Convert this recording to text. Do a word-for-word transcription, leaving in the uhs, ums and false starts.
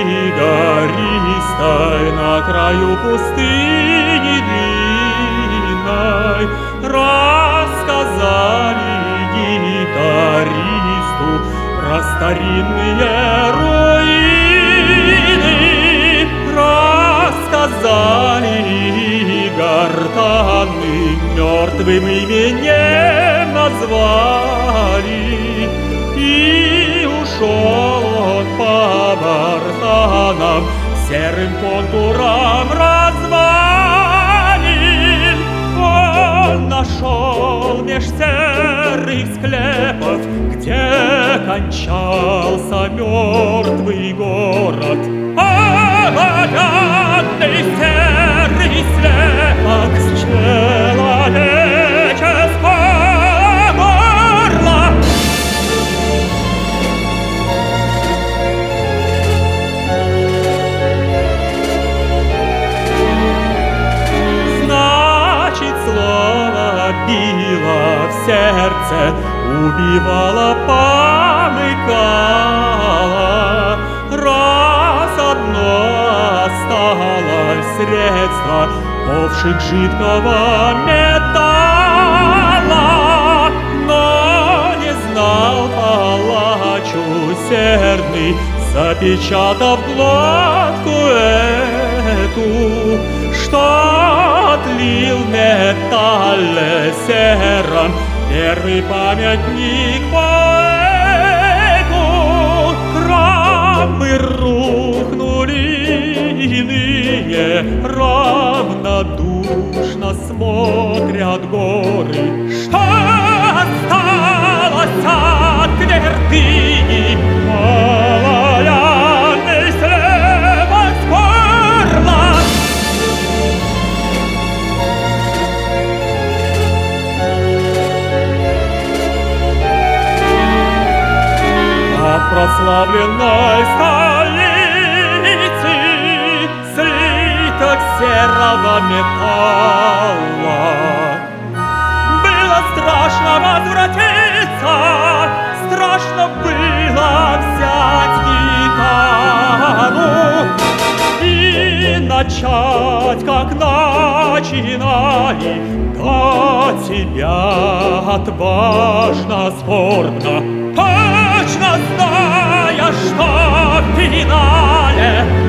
гористой на краю пустыни длинной рассказали гитаристу про старинные руины, рассказали гортаны, мертвым именем назвали, и ушел он по барханам серым контурам развалин. Он нашел меж серых склепов, где кончался мертвый город, оловянный серый слепок с человеческого горла. Значит, слово било в сердце, убивало, помыкало. Раз одно осталось средство, ковшик жидкого металла, но не знал палач усердный, запечатав глотку эту, что отлил в металле сером первый памятник поэту. Храмы рухнули, иные равнодушно смотрят горы. Что осталось от твердыни? Оловянный слепок с горла. От прославленной столицы слиток серого металла. Было страшно возвратиться, страшно было взять гитару и начать, как начинали, до тебя отважно, скорбно, точно зная, что в финале